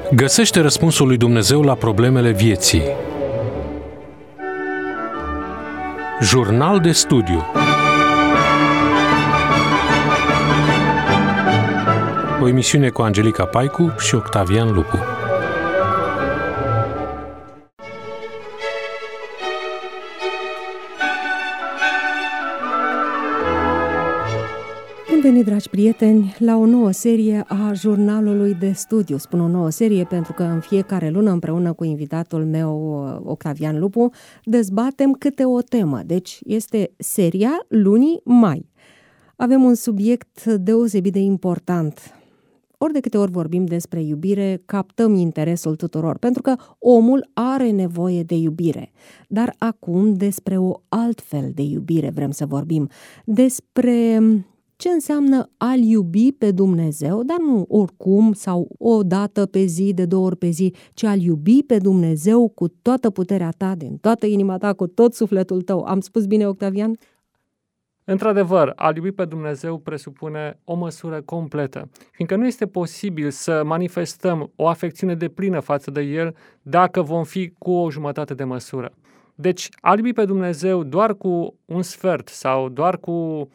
Găsește răspunsul lui Dumnezeu la problemele vieții. Jurnal de studiu. O emisiune cu Angelica Paicu și Octavian Lupu. Bun venit, dragi prieteni, la o nouă serie a jurnalului de studiu. Spun o nouă serie pentru că în fiecare lună, împreună cu invitatul meu, Octavian Lupu, dezbatem câte o temă. Deci este seria lunii mai. Avem un subiect deosebit de important. Ori de câte ori vorbim despre iubire, captăm interesul tuturor, pentru că omul are nevoie de iubire. Dar acum despre o altfel de iubire vrem să vorbim, despre ce înseamnă a-L iubi pe Dumnezeu, dar nu oricum sau o dată pe zi, de 2 ori pe zi, ci a-L iubi pe Dumnezeu cu toată puterea ta, din toată inima ta, cu tot sufletul tău. Am spus bine, Octavian? Într-adevăr, a-L iubi pe Dumnezeu presupune o măsură completă, fiindcă nu este posibil să manifestăm o afecțiune deplină față de El dacă vom fi cu o jumătate de măsură. Deci, a-L iubi pe Dumnezeu doar cu un sfert sau doar cu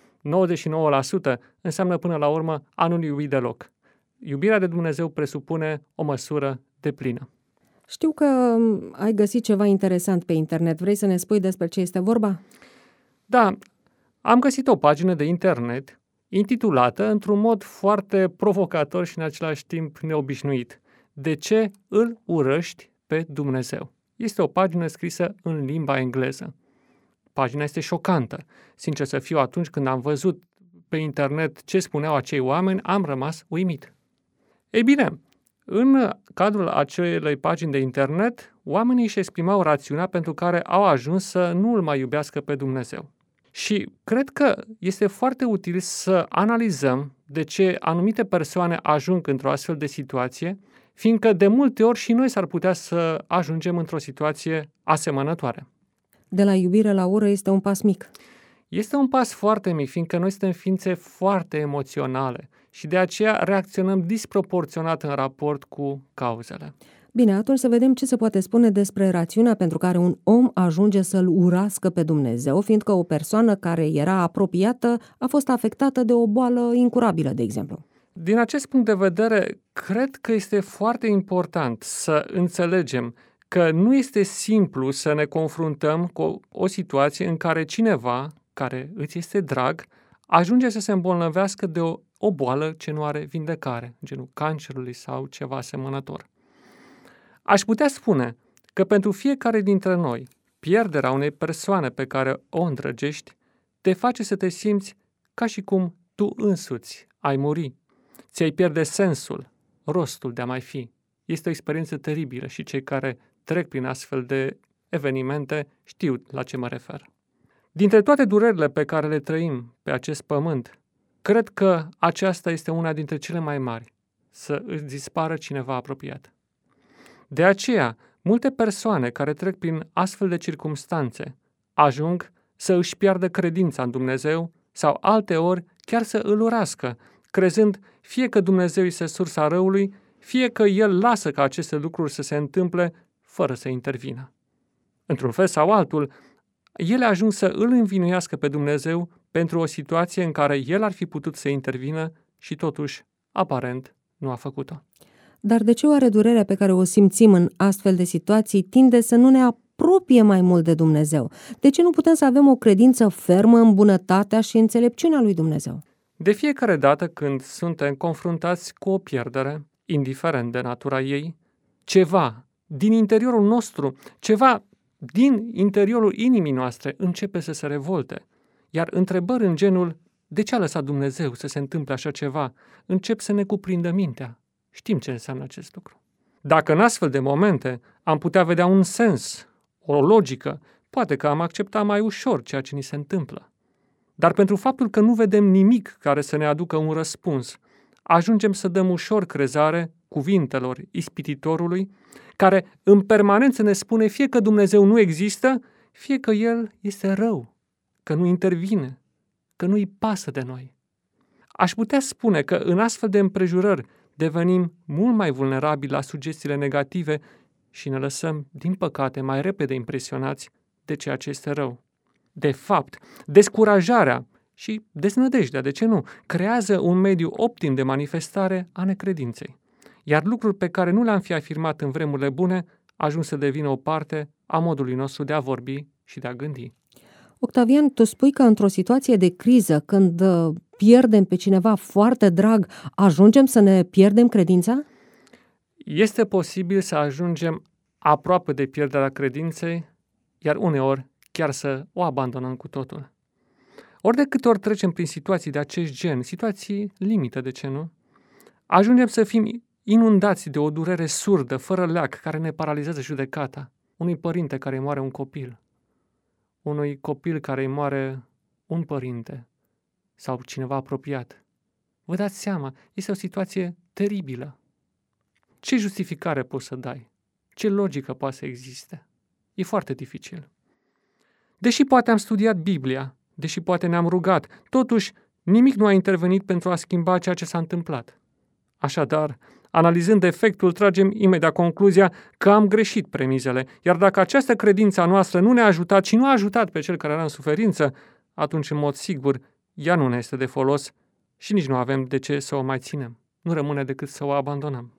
99% înseamnă până la urmă a nu-L iubi deloc. Iubirea de Dumnezeu presupune o măsură deplină. Știu că ai găsit ceva interesant pe internet. Vrei să ne spui despre ce este vorba? Da, am găsit o pagină de internet intitulată într-un mod foarte provocator și în același timp neobișnuit: De ce îl urăști pe Dumnezeu? Este o pagină scrisă în limba engleză. Pagina este șocantă. Sincer să fiu, atunci când am văzut pe internet ce spuneau acei oameni, am rămas uimit. Ei bine, în cadrul acelei pagini de internet, oamenii își exprimau rațiunea pentru care au ajuns să nu îl mai iubească pe Dumnezeu. Și cred că este foarte util să analizăm de ce anumite persoane ajung într-o astfel de situație, fiindcă de multe ori și noi s-ar putea să ajungem într-o situație asemănătoare. De la iubire la ură este un pas mic. Este un pas foarte mic, fiindcă noi suntem ființe foarte emoționale și de aceea reacționăm disproporționat în raport cu cauzele. Bine, atunci să vedem ce se poate spune despre rațiunea pentru care un om ajunge să-L urască pe Dumnezeu, fiindcă o persoană care era apropiată a fost afectată de o boală incurabilă, de exemplu. Din acest punct de vedere, cred că este foarte important să înțelegem că nu este simplu să ne confruntăm cu o situație în care cineva care îți este drag ajunge să se îmbolnăvească de o boală ce nu are vindecare, genul cancerului sau ceva asemănător. Aș putea spune că pentru fiecare dintre noi, pierderea unei persoane pe care o îndrăgești te face să te simți ca și cum tu însuți ai muri. Ți-ai pierde sensul, rostul de a mai fi. Este o experiență teribilă și cei care trec prin astfel de evenimente știu la ce mă refer. Dintre toate durerile pe care le trăim pe acest pământ, cred că aceasta este una dintre cele mai mari, să îți dispară cineva apropiat. De aceea, multe persoane care trec prin astfel de circumstanțe ajung să își piardă credința în Dumnezeu sau alteori chiar să îl urască, crezând fie că Dumnezeu este sursa răului, fie că El lasă ca aceste lucruri să se întâmple fără să intervină. Într-un fel sau altul, ele ajung să îl învinuiască pe Dumnezeu pentru o situație în care El ar fi putut să intervină și totuși, aparent, nu a făcut-o. Dar de ce oare durerea pe care o simțim în astfel de situații tinde să nu ne apropie mai mult de Dumnezeu? De ce nu putem să avem o credință fermă în bunătatea și înțelepciunea lui Dumnezeu? De fiecare dată când suntem confruntați cu o pierdere, indiferent de natura ei, ceva din interiorul nostru, ceva din interiorul inimii noastre începe să se revolte. Iar întrebări în genul, de ce a lăsat Dumnezeu să se întâmple așa ceva, încep să ne cuprindă mintea. Știm ce înseamnă acest lucru. Dacă în astfel de momente am putea vedea un sens, o logică, poate că am accepta mai ușor ceea ce ni se întâmplă. Dar pentru faptul că nu vedem nimic care să ne aducă un răspuns, ajungem să dăm ușor crezare cuvintelor ispititorului, care în permanență ne spune fie că Dumnezeu nu există, fie că El este rău, că nu intervine, că nu-i pasă de noi. Aș putea spune că în astfel de împrejurări devenim mult mai vulnerabili la sugestiile negative și ne lăsăm, din păcate, mai repede impresionați de ceea ce este rău. De fapt, descurajarea și deznădejdea, de ce nu, creează un mediu optim de manifestare a necredinței. Iar lucruri pe care nu le-am fi afirmat în vremurile bune ajung să devină o parte a modului nostru de a vorbi și de a gândi. Octavian, tu spui că într-o situație de criză, când pierdem pe cineva foarte drag, ajungem să ne pierdem credința? Este posibil să ajungem aproape de pierderea credinței, iar uneori chiar să o abandonăm cu totul. Ori de câte ori trecem prin situații de acest gen, situații limită, de ce nu, ajungem să fim inundați de o durere surdă, fără leac, care ne paralizează judecata. Unui părinte care îi moare un copil, unui copil care îi moare un părinte sau cineva apropiat. Vă dați seama, este o situație teribilă. Ce justificare poți să dai? Ce logică poate să existe? E foarte dificil. Deși poate am studiat Biblia, deși poate ne-am rugat, totuși nimic nu a intervenit pentru a schimba ceea ce s-a întâmplat. Așadar, analizând efectul, tragem imediat concluzia că am greșit premizele, iar dacă această credință a noastră nu ne-a ajutat și nu a ajutat pe cel care era în suferință, atunci, în mod sigur, ea nu ne este de folos și nici nu avem de ce să o mai ținem. Nu rămâne decât să o abandonăm.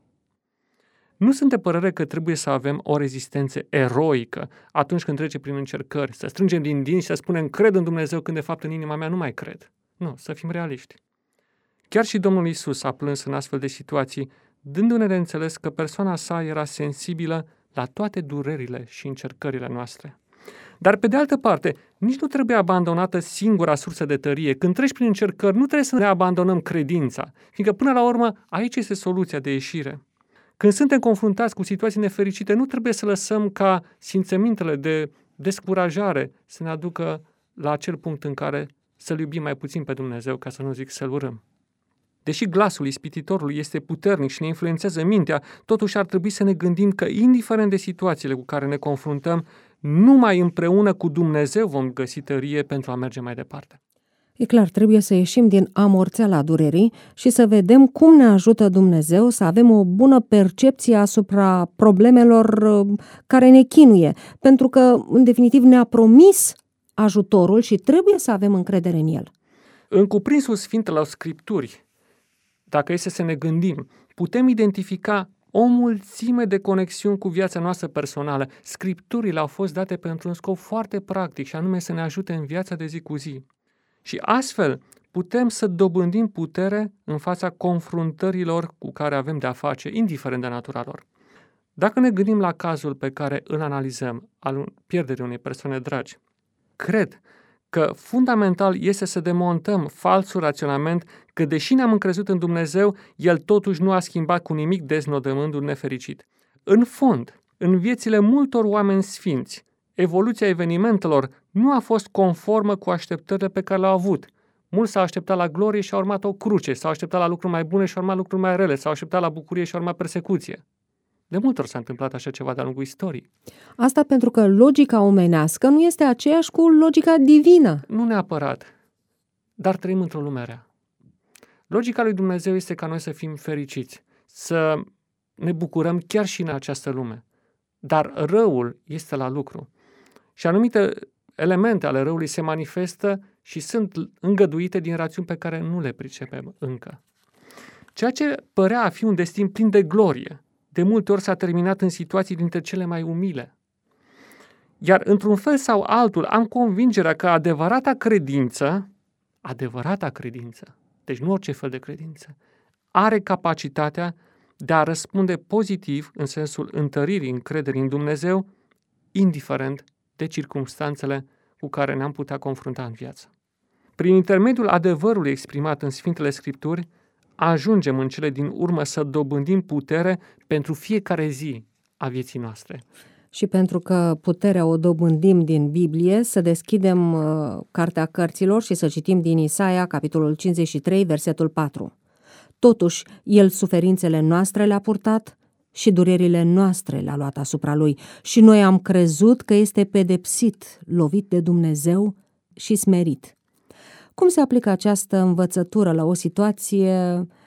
Nu sunt de părere că trebuie să avem o rezistență eroică atunci când trece prin încercări, să strângem din dinți și să spunem cred în Dumnezeu când de fapt în inima mea nu mai cred. Nu, să fim realiști. Chiar și Domnul Iisus a plâns în astfel de situații, dându-ne de înțeles că persoana sa era sensibilă la toate durerile și încercările noastre. Dar pe de altă parte, nici nu trebuie abandonată singura sursă de tărie. Când treci prin încercări, nu trebuie să ne abandonăm credința, fiindcă până la urmă aici este soluția de ieșire. Când suntem confruntați cu situații nefericite, nu trebuie să lăsăm ca simțămintele de descurajare să ne aducă la acel punct în care să-L iubim mai puțin pe Dumnezeu, ca să nu zic să-L urâm. Deși glasul ispititorului este puternic și ne influențează mintea, totuși ar trebui să ne gândim că, indiferent de situațiile cu care ne confruntăm, numai împreună cu Dumnezeu vom găsi tărie pentru a merge mai departe. E clar, trebuie să ieșim din amorțeala durerii și să vedem cum ne ajută Dumnezeu să avem o bună percepție asupra problemelor care ne chinuie, pentru că, în definitiv, ne-a promis ajutorul și trebuie să avem încredere în El. În cuprinsul Sfintelor Scripturi, dacă este să ne gândim, putem identifica o mulțime de conexiuni cu viața noastră personală. Scripturile au fost date pentru un scop foarte practic și anume să ne ajute în viața de zi cu zi. Și astfel putem să dobândim putere în fața confruntărilor cu care avem de-a face, indiferent de natura lor. Dacă ne gândim la cazul pe care îl analizăm, al pierderii unei persoane dragi, cred că fundamental este să demontăm falsul raționament că, deși ne-am încrezut în Dumnezeu, El totuși nu a schimbat cu nimic deznodământul nefericit. În fond, în viețile multor oameni sfinți, evoluția evenimentelor nu a fost conformă cu așteptările pe care le-au avut. Mulți s-au așteptat la glorie și au urmat o cruce, s-au așteptat la lucruri mai bune și au urmat lucruri mai rele, s-au așteptat la bucurie și au urmat persecuție. De multe ori s-a întâmplat așa ceva de-a lungul istoriei. Asta pentru că logica omenească nu este aceeași cu logica divină. Nu neapărat, dar trăim într-o lume rea. Logica lui Dumnezeu este ca noi să fim fericiți, să ne bucurăm chiar și în această lume. Dar răul este la lucru. Și anumite elemente ale răului se manifestă și sunt îngăduite din rațiuni pe care nu le pricepem încă. Ceea ce părea a fi un destin plin de glorie, de multe ori s-a terminat în situații dintre cele mai umile. Iar într-un fel sau altul am convingerea că adevărata credință, deci nu orice fel de credință, are capacitatea de a răspunde pozitiv în sensul întăririi încrederii în Dumnezeu, indiferent de circumstanțele cu care ne-am putea confrunta în viață. Prin intermediul adevărului exprimat în Sfintele Scripturi, ajungem în cele din urmă să dobândim putere pentru fiecare zi a vieții noastre. Și pentru că puterea o dobândim din Biblie, să deschidem Cartea Cărților și să citim din Isaia, capitolul 53, versetul 4. Totuși, El suferințele noastre le-a purtat și durerile noastre le-a luat asupra Lui. Și noi am crezut că este pedepsit, lovit de Dumnezeu și smerit. Cum se aplică această învățătură la o situație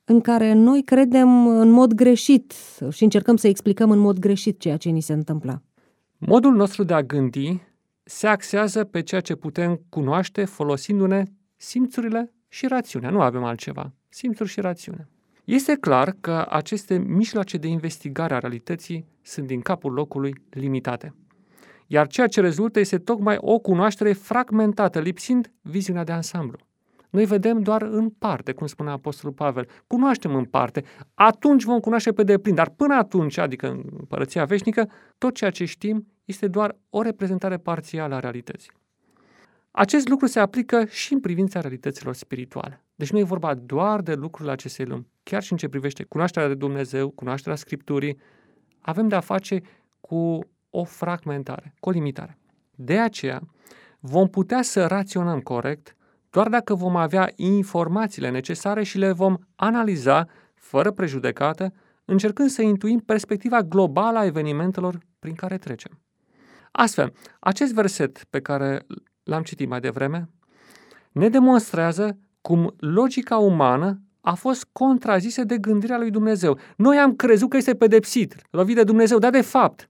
în care noi credem în mod greșit și încercăm să explicăm în mod greșit ceea ce ni se întâmplă. Modul nostru de a gândi se axează pe ceea ce putem cunoaște folosindu-ne simțurile și rațiunea. Nu avem altceva. Simțuri și rațiune. Este clar că aceste mijloace de investigare a realității sunt din capul locului limitate. Iar ceea ce rezultă este tocmai o cunoaștere fragmentată, lipsind viziunea de ansamblu. Noi vedem doar în parte, cum spunea Apostolul Pavel. Cunoaștem în parte, atunci vom cunoaște pe deplin, dar până atunci, adică în Împărăția Veșnică, tot ceea ce știm este doar o reprezentare parțială a realității. Acest lucru se aplică și în privința realităților spirituale. Deci nu e vorba doar de lucrurile acestei lumi. Chiar și în ce privește cunoașterea de Dumnezeu, cunoașterea Scripturii, avem de-a face cu o fragmentare, cu o limitare. De aceea, vom putea să raționăm corect doar dacă vom avea informațiile necesare și le vom analiza fără prejudecată, încercând să intuim perspectiva globală a evenimentelor prin care trecem. Astfel, acest verset pe care l-am citit mai devreme ne demonstrează cum logica umană a fost contrazisă de gândirea lui Dumnezeu. Noi am crezut că este pedepsit, lovit de Dumnezeu, dar de fapt,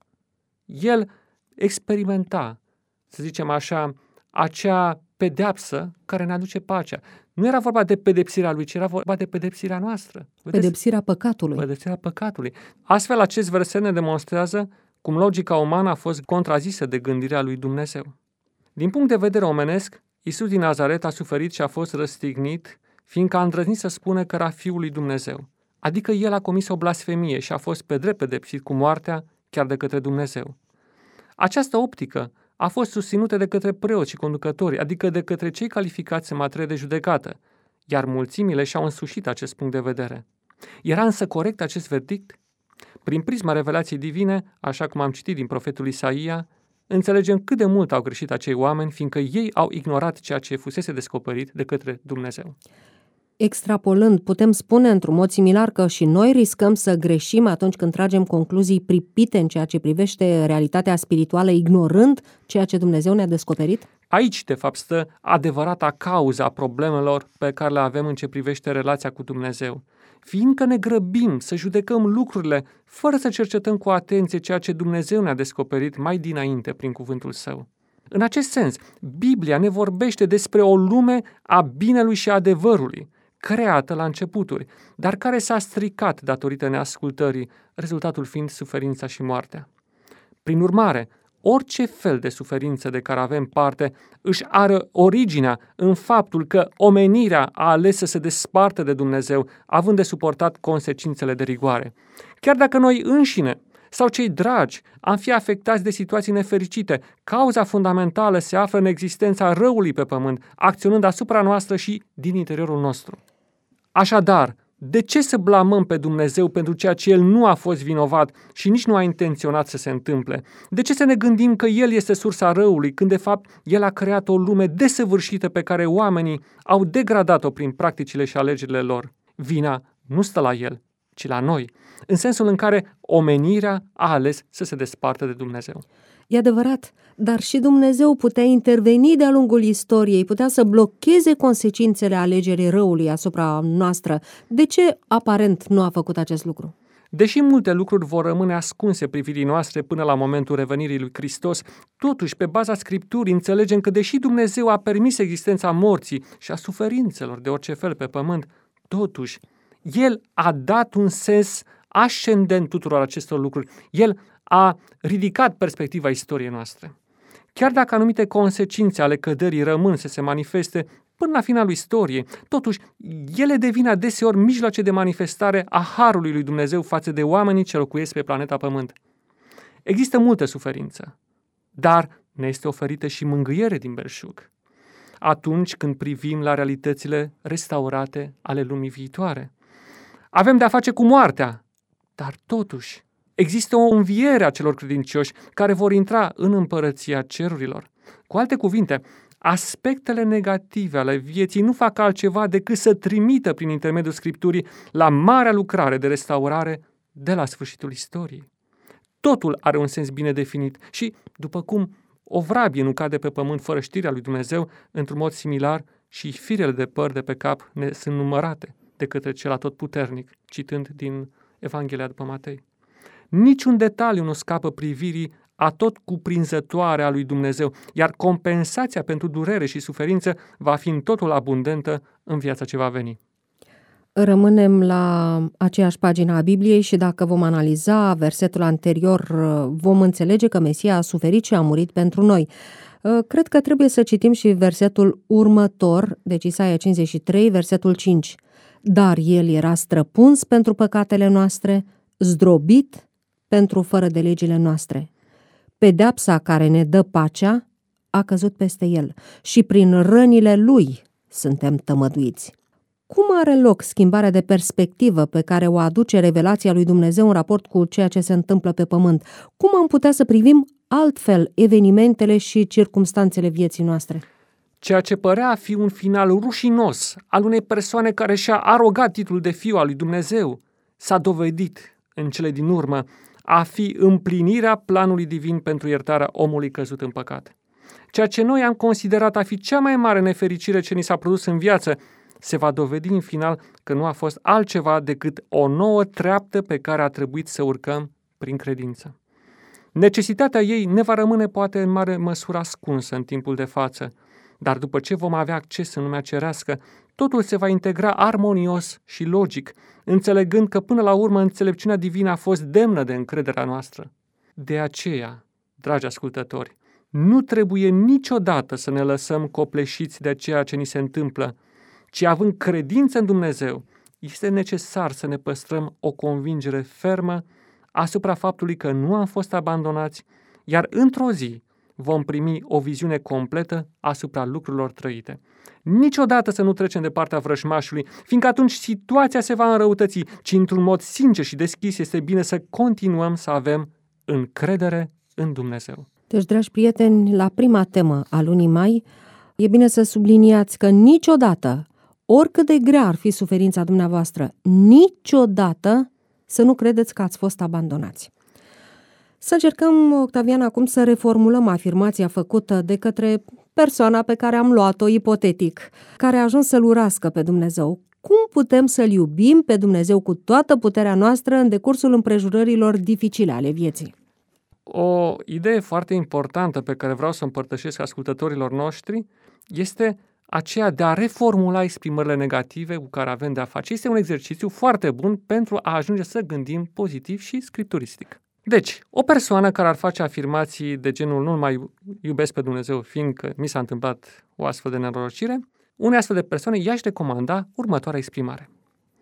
el experimenta, să zicem așa, acea pedeapsă care ne aduce pacea. Nu era vorba de pedepsirea lui, ci era vorba de pedepsirea noastră. Pedepsirea păcatului. Pedepsirea păcatului. Astfel, acest verset ne demonstrează cum logica umană a fost contrazisă de gândirea lui Dumnezeu. Din punct de vedere omenesc, Iisus din Nazaret a suferit și a fost răstignit, fiindcă a îndrăznit să spună că era Fiul lui Dumnezeu. Adică el a comis o blasfemie și a fost pe drept pedepsit cu moartea chiar de către Dumnezeu. Această optică a fost susținută de către preoți și conducători, adică de către cei calificați în materie de judecată, iar mulțimile și-au însușit acest punct de vedere. Era însă corect acest verdict? Prin prisma revelației divine, așa cum am citit din profetul Isaia, înțelegem cât de mult au greșit acei oameni, fiindcă ei au ignorat ceea ce fusese descoperit de către Dumnezeu. Extrapolând, putem spune într-un mod similar că și noi riscăm să greșim atunci când tragem concluzii pripite în ceea ce privește realitatea spirituală, ignorând ceea ce Dumnezeu ne-a descoperit? Aici, de fapt, stă adevărata cauza problemelor pe care le avem în ce privește relația cu Dumnezeu. Fiindcă ne grăbim să judecăm lucrurile fără să cercetăm cu atenție ceea ce Dumnezeu ne-a descoperit mai dinainte prin cuvântul Său. În acest sens, Biblia ne vorbește despre o lume a binelui și adevărului, creată la începuturi, dar care s-a stricat datorită neascultării, rezultatul fiind suferința și moartea. Prin urmare, orice fel de suferință de care avem parte își are originea în faptul că omenirea a ales să se despartă de Dumnezeu, având de suportat consecințele de rigoare. Chiar dacă noi înșine sau cei dragi am fi afectați de situații nefericite, cauza fundamentală se află în existența răului pe pământ, acționând asupra noastră și din interiorul nostru. Așadar, de ce să blamăm pe Dumnezeu pentru ceea ce El nu a fost vinovat și nici nu a intenționat să se întâmple? De ce să ne gândim că El este sursa răului, când de fapt El a creat o lume desăvârșită pe care oamenii au degradat-o prin practicile și alegerile lor? Vina nu stă la El, ci la noi, în sensul în care omenirea a ales să se despartă de Dumnezeu. E adevărat, dar și Dumnezeu putea interveni de-a lungul istoriei, putea să blocheze consecințele alegerii răului asupra noastră. De ce aparent nu a făcut acest lucru? Deși multe lucruri vor rămâne ascunse privirii noastre până la momentul revenirii lui Hristos, totuși, pe baza Scripturii, înțelegem că deși Dumnezeu a permis existența morții și a suferințelor de orice fel pe pământ, totuși, El a dat un sens ascendent tuturor acestor lucruri. El a ridicat perspectiva istoriei noastre. Chiar dacă anumite consecințe ale căderii rămân să se manifeste până la finalul istoriei, totuși, ele devin adeseori mijloace de manifestare a harului lui Dumnezeu față de oamenii ce locuiesc pe planeta Pământ. Există multă suferință, dar ne este oferită și mângâiere din belșug, atunci când privim la realitățile restaurate ale lumii viitoare. Avem de-a face cu moartea, dar totuși există o înviere a celor credincioși care vor intra în împărăția cerurilor. Cu alte cuvinte, aspectele negative ale vieții nu fac altceva decât să trimită prin intermediul Scripturii la marea lucrare de restaurare de la sfârșitul istoriei. Totul are un sens bine definit și, după cum o vrabie nu cade pe pământ fără știrea lui Dumnezeu, într-un mod similar și firele de păr de pe cap ne sunt numărate de către cel atotputernic, citând din Evanghelia după Matei. Niciun detaliu nu scapă privirii atot cuprinzătoare a lui Dumnezeu, iar compensația pentru durere și suferință va fi în totul abundentă în viața ce va veni. Rămânem la aceeași pagină a Bibliei și dacă vom analiza versetul anterior, vom înțelege că Mesia a suferit și a murit pentru noi. Cred că trebuie să citim și versetul următor, deci Isaia 53, versetul 5. Dar El era străpuns pentru păcatele noastre, zdrobit pentru fără de legile noastre. Pedeapsa care ne dă pacea a căzut peste El și prin rănile Lui suntem tămăduiți. Cum are loc schimbarea de perspectivă pe care o aduce revelația lui Dumnezeu în raport cu ceea ce se întâmplă pe pământ? Cum am putea să privim altfel evenimentele și circumstanțele vieții noastre? Ceea ce părea a fi un final rușinos al unei persoane care și-a arogat titlul de fiu al lui Dumnezeu, s-a dovedit în cele din urmă a fi împlinirea planului divin pentru iertarea omului căzut în păcat. Ceea ce noi am considerat a fi cea mai mare nefericire ce ni s-a produs în viață, se va dovedi în final că nu a fost altceva decât o nouă treaptă pe care a trebuit să urcăm prin credință. Necesitatea ei ne va rămâne poate în mare măsură ascunsă în timpul de față, dar după ce vom avea acces în lumea cerească, totul se va integra armonios și logic, înțelegând că până la urmă înțelepciunea divină a fost demnă de încrederea noastră. De aceea, dragi ascultători, nu trebuie niciodată să ne lăsăm copleșiți de ceea ce ni se întâmplă, ci având credință în Dumnezeu, este necesar să ne păstrăm o convingere fermă asupra faptului că nu am fost abandonați, iar într-o zi vom primi o viziune completă asupra lucrurilor trăite. Niciodată să nu trecem de partea vrăjmașului, fiindcă atunci situația se va înrăutăți, ci într-un mod sincer și deschis este bine să continuăm să avem încredere în Dumnezeu. Deci, dragi prieteni, la prima temă a lunii mai, e bine să subliniați că niciodată, oricât de grea ar fi suferința dumneavoastră, niciodată să nu credeți că ați fost abandonați. Să încercăm, Octavian, acum să reformulăm afirmația făcută de către persoana pe care am luat-o ipotetic, care a ajuns să-L urască pe Dumnezeu. Cum putem să-L iubim pe Dumnezeu cu toată puterea noastră în decursul împrejurărilor dificile ale vieții? O idee foarte importantă pe care vreau să o împărtășesc ascultătorilor noștri este aceea de a reformula exprimările negative cu care avem de a face. Este un exercițiu foarte bun pentru a ajunge să gândim pozitiv și scripturistic. Deci, o persoană care ar face afirmații de genul nu mai iubesc pe Dumnezeu fiindcă mi s-a întâmplat o astfel de nenorocire, unei astfel de persoane i-aș recomanda următoarea exprimare.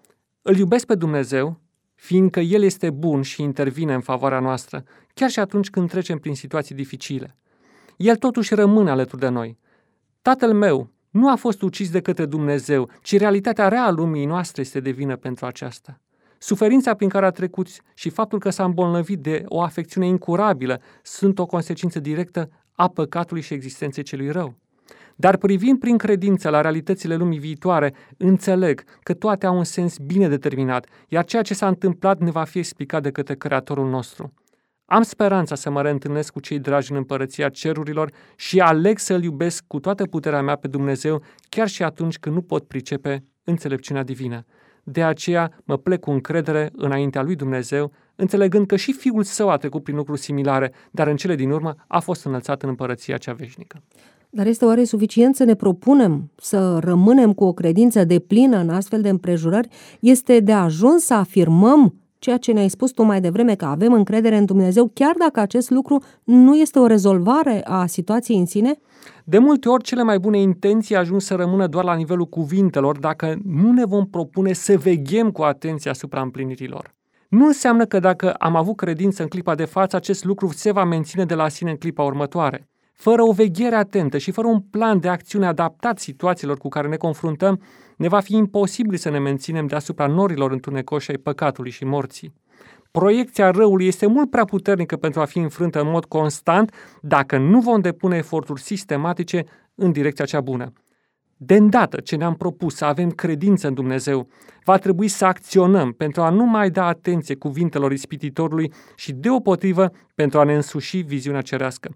Îl iubesc pe Dumnezeu fiindcă El este bun și intervine în favoarea noastră, chiar și atunci când trecem prin situații dificile. El totuși rămâne alături de noi. Tatăl meu nu a fost ucis de către Dumnezeu, ci realitatea rea a lumii noastre este de vină pentru aceasta. Suferința prin care a trecut și faptul că s-a îmbolnăvit de o afecțiune incurabilă sunt o consecință directă a păcatului și existenței celui rău. Dar privind prin credință la realitățile lumii viitoare, înțeleg că toate au un sens bine determinat, iar ceea ce s-a întâmplat ne va fi explicat de către Creatorul nostru. Am speranța să mă reîntâlnesc cu cei dragi în împărăția cerurilor și aleg să-L iubesc cu toată puterea mea pe Dumnezeu, chiar și atunci când nu pot pricepe înțelepciunea divină. De aceea mă plec cu încredere înaintea lui Dumnezeu, înțelegând că și Fiul Său a trecut prin lucruri similare, dar în cele din urmă a fost înălțat în împărăția cea veșnică. Dar este oare suficient să ne propunem să rămânem cu o credință deplină în astfel de împrejurări? Este de ajuns să afirmăm ceea ce ne-ai spus tu mai devreme, că avem încredere în Dumnezeu, chiar dacă acest lucru nu este o rezolvare a situației în sine? De multe ori, cele mai bune intenții ajung să rămână doar la nivelul cuvintelor dacă nu ne vom propune să veghem cu atenție asupra împlinirilor. Nu înseamnă că dacă am avut credință în clipa de față, acest lucru se va menține de la sine în clipa următoare. Fără o veghere atentă și fără un plan de acțiune adaptat situațiilor cu care ne confruntăm, ne va fi imposibil să ne menținem deasupra norilor întunecoși ai păcatului și morții. Proiecția răului este mult prea puternică pentru a fi înfrântă în mod constant dacă nu vom depune eforturi sistematice în direcția cea bună. De îndată ce ne-am propus să avem credință în Dumnezeu, va trebui să acționăm pentru a nu mai da atenție cuvintelor ispititorului și deopotrivă pentru a ne însuși viziunea cerească.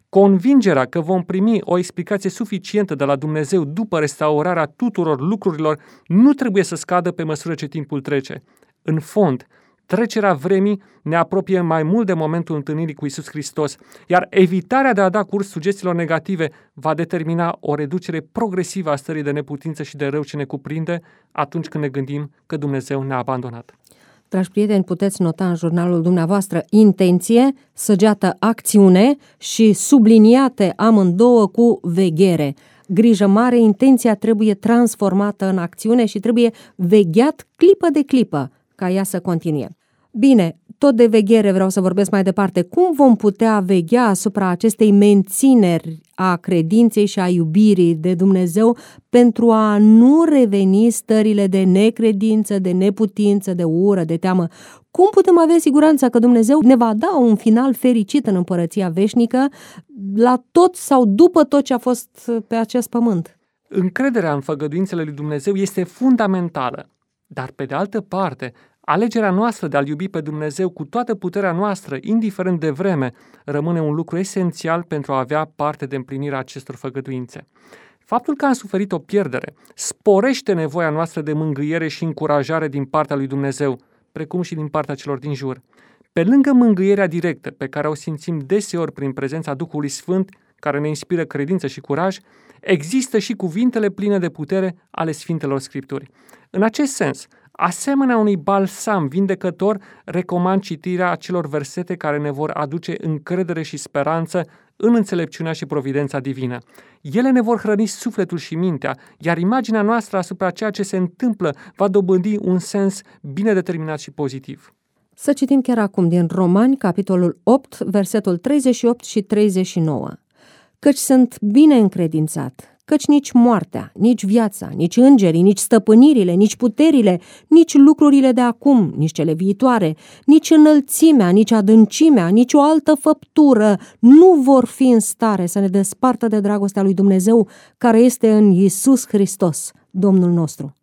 Convingerea că vom primi o explicație suficientă de la Dumnezeu după restaurarea tuturor lucrurilor nu trebuie să scadă pe măsură ce timpul trece. În fond, trecerea vremii ne apropie mai mult de momentul întâlnirii cu Iisus Hristos, iar evitarea de a da curs sugestiilor negative va determina o reducere progresivă a stării de neputință și de rău ce ne cuprinde atunci când ne gândim că Dumnezeu ne-a abandonat. Dragi prieteni, puteți nota în jurnalul dumneavoastră intenție, săgeată acțiune și subliniate amândouă cu veghere. Grijă mare, intenția trebuie transformată în acțiune și trebuie vegheat clipă de clipă ca ea să continue. Bine, tot de veghere vreau să vorbesc mai departe. Cum vom putea veghea asupra acestei mențineri a credinței și a iubirii de Dumnezeu pentru a nu reveni stările de necredință, de neputință, de ură, de teamă? Cum putem avea siguranța că Dumnezeu ne va da un final fericit în împărăția veșnică la tot sau după tot ce a fost pe acest pământ? Încrederea în făgăduințele lui Dumnezeu este fundamentală, dar pe de altă parte, alegerea noastră de a-L iubi pe Dumnezeu cu toată puterea noastră, indiferent de vreme, rămâne un lucru esențial pentru a avea parte de împlinirea acestor făgăduințe. Faptul că am suferit o pierdere sporește nevoia noastră de mângâiere și încurajare din partea lui Dumnezeu, precum și din partea celor din jur. Pe lângă mângâierea directă, pe care o simțim deseori prin prezența Duhului Sfânt, care ne inspiră credință și curaj, există și cuvintele pline de putere ale Sfintelor Scripturi. În acest sens, asemenea unui balsam vindecător, recomand citirea acelor versete care ne vor aduce încredere și speranță în înțelepciunea și providența divină. Ele ne vor hrăni sufletul și mintea, iar imaginea noastră asupra ceea ce se întâmplă va dobândi un sens bine determinat și pozitiv. Să citim chiar acum din Romani, capitolul 8, versetul 38 și 39. Căci sunt bine încredințat, căci nici moartea, nici viața, nici îngerii, nici stăpânirile, nici puterile, nici lucrurile de acum, nici cele viitoare, nici înălțimea, nici adâncimea, nici o altă făptură nu vor fi în stare să ne despartă de dragostea lui Dumnezeu care este în Iisus Hristos, Domnul nostru.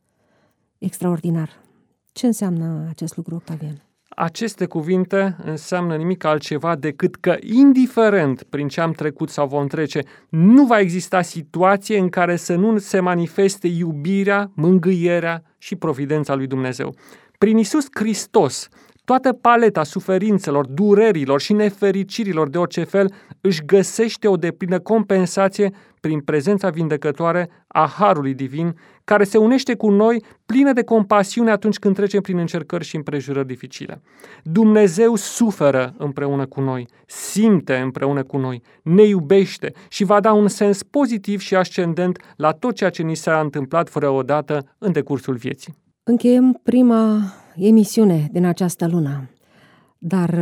Extraordinar! Ce înseamnă acest lucru, Octavian? Aceste cuvinte înseamnă nimic altceva decât că, indiferent prin ce am trecut sau vom trece, nu va exista situație în care să nu se manifeste iubirea, mângâierea și providența lui Dumnezeu. Prin Iisus Hristos, toată paleta suferințelor, durerilor și nefericirilor de orice fel își găsește o deplină compensație prin prezența vindecătoare a Harului Divin, care se unește cu noi plină de compasiune atunci când trecem prin încercări și împrejurări dificile. Dumnezeu suferă împreună cu noi, simte împreună cu noi, ne iubește și va da un sens pozitiv și ascendent la tot ceea ce ni s-a întâmplat vreodată în decursul vieții. Încheiem prima emisiune din această lună, dar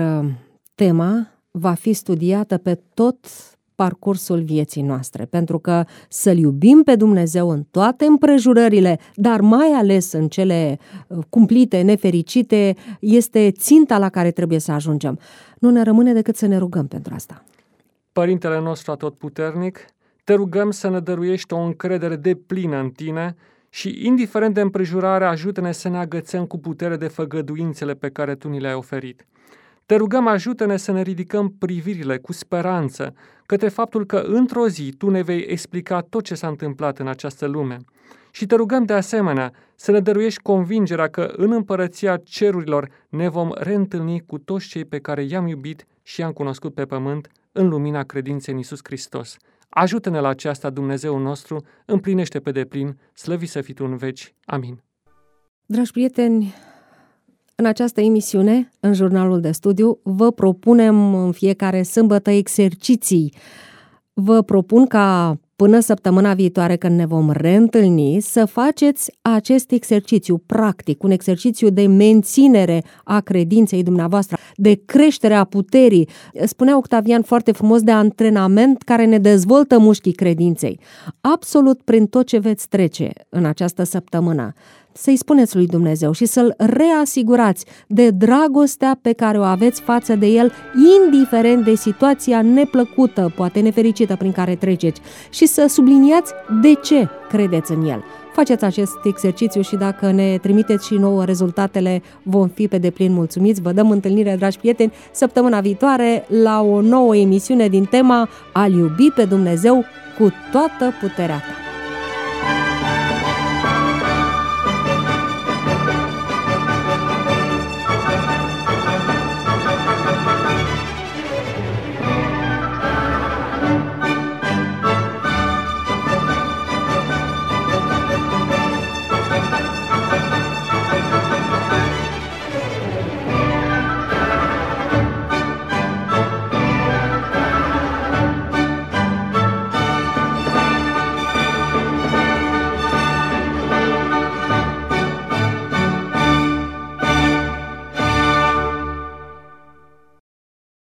tema va fi studiată pe tot parcursul vieții noastre, pentru că să-L iubim pe Dumnezeu în toate împrejurările, dar mai ales în cele cumplite, nefericite, este ținta la care trebuie să ajungem. Nu ne rămâne decât să ne rugăm pentru asta. Părintele nostru atotputernic, te rugăm să ne dăruiești o încredere deplină în Tine și, indiferent de împrejurare, ajută-ne să ne agățăm cu putere de făgăduințele pe care Tu ni le-ai oferit. Te rugăm, ajută-ne să ne ridicăm privirile cu speranță către faptul că într-o zi Tu ne vei explica tot ce s-a întâmplat în această lume. Și te rugăm de asemenea să ne dăruiești convingerea că în împărăția cerurilor ne vom reîntâlni cu toți cei pe care i-am iubit și i-am cunoscut pe pământ în lumina credinței în Iisus Hristos. Ajută-ne la aceasta, Dumnezeu nostru, împlinește pe deplin, slăvit să fii Tu în veci. Amin. Dragi prieteni, în această emisiune, în jurnalul de studiu, vă propunem în fiecare sâmbătă exerciții. Vă propun ca până săptămâna viitoare, când ne vom reîntâlni, să faceți acest exercițiu practic, un exercițiu de menținere a credinței dumneavoastră, de creștere a puterii. Spunea Octavian foarte frumos, de antrenament care ne dezvoltă mușchii credinței. Absolut prin tot ce veți trece în această săptămână, să-i spuneți lui Dumnezeu și să-L reasigurați de dragostea pe care o aveți față de El, indiferent de situația neplăcută, poate nefericită prin care treceți, și să subliniați de ce credeți în El. Faceți acest exercițiu și dacă ne trimiteți și nouă rezultatele, vom fi pe deplin mulțumiți. Vă dăm întâlnire, dragi prieteni, săptămâna viitoare la o nouă emisiune din tema A-L iubi pe Dumnezeu cu toată puterea ta.